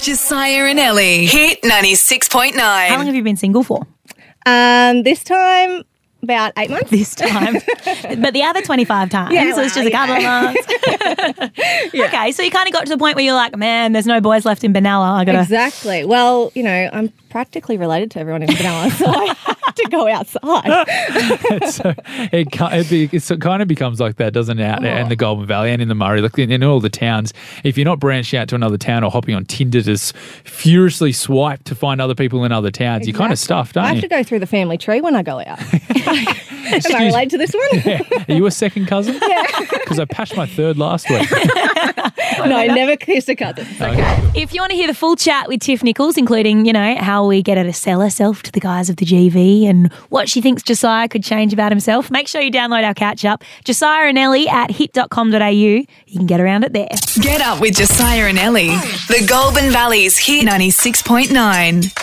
Josiah and Ellie. Hit 96.9. How long have you been single for? This time, about 8 months. This time. But the other 25 times, Yeah, so it's just a couple of months. Okay, so you kind of got to the point where you're like, man, there's no boys left in Benalla. I gotta. Exactly. Well, you know, I'm practically related to everyone in Benalla, so I have to go outside. So it kind of becomes like that, doesn't it, out in the Goulburn Valley and in the Murray, like in all the towns. If you're not branching out to another town or hopping on Tinder to furiously swipe to find other people in other towns, you're kind of stuffed, I aren't have you? to go through the family tree when I go out. Am I related to this one? Yeah. Are you a second cousin? Yeah. Because I patched my third last week. No, I never kissed a cousin. It's okay. If you want to hear the full chat with Tiff Nichols, including, you know, how we get her to sell herself to the guys of the GV and what she thinks Josiah could change about himself, make sure you download our catch-up, Josiah and Ellie at hit.com.au. You can get around it there. Get up with Josiah and Ellie. The Goulburn Valley's Hit 96.9.